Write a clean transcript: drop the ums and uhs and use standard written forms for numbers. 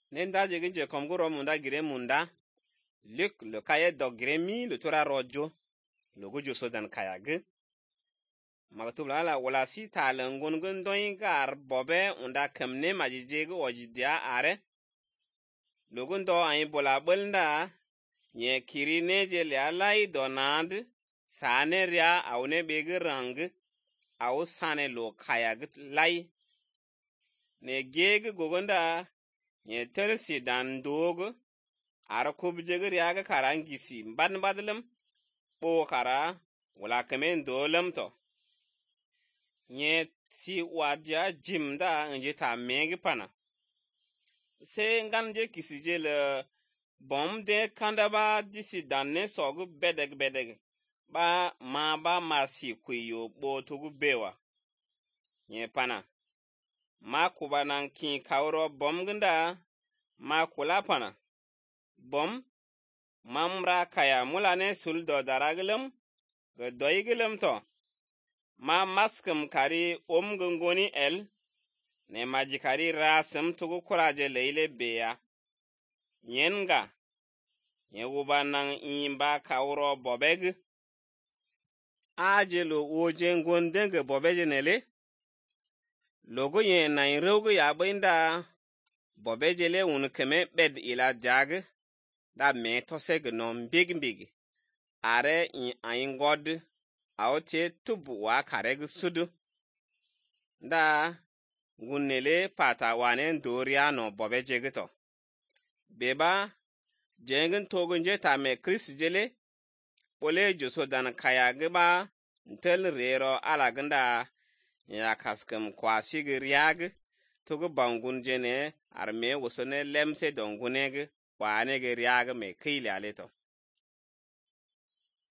Nenda je ginje komguro munda gire munda. Luc le kaye dog gremi le tora rojo. Le gujo sodan kayag. Maktub la wala si talengun gundoin gar bobe unda kemne majijege wajidia are. Le gundo ayin bola bulnda nye kiri neje le alai donand sane ria awne bege rang aw sane lo kayag lai. Ne gege gogunda nye tersi dan dog ara kubjege riaga karangisi mbadlem bo kara wala kemen dolem to. Nye si wadja jimda nje ta mengi pana. Se nganje kisije le bom de kandaba disi danne sogu bedeg. Ba masi kuyo bo tugu bewa. Nye pana. Ma kuba nan kin kauro bom ganda. Ma kula pana. Bom. Mamra kaya mulane suldo daraglem. Doiglem to. Ma maskem kari gungoni el. Ne majikari rasem tugu kuraje leile beya. Nyenga. Nye uba nang imba kauro bobeg. Aje lo oje ngondenge bobeje nele. Logo yen na irogo ya binda. Bobeje le unkeme bed ila jag. Da me toseg non big. Are in god. Aote tubu wa kareg sudu. Da gunele pata wanen doria no bobeje gito. Beba jengen togunje ta me Chris jele. Ole joso dan kaya geba ntel rero alaganda ya kaskem kwasi riag togu bangun jene arme wosone lemse dongunege wane ge riag me kile aleto.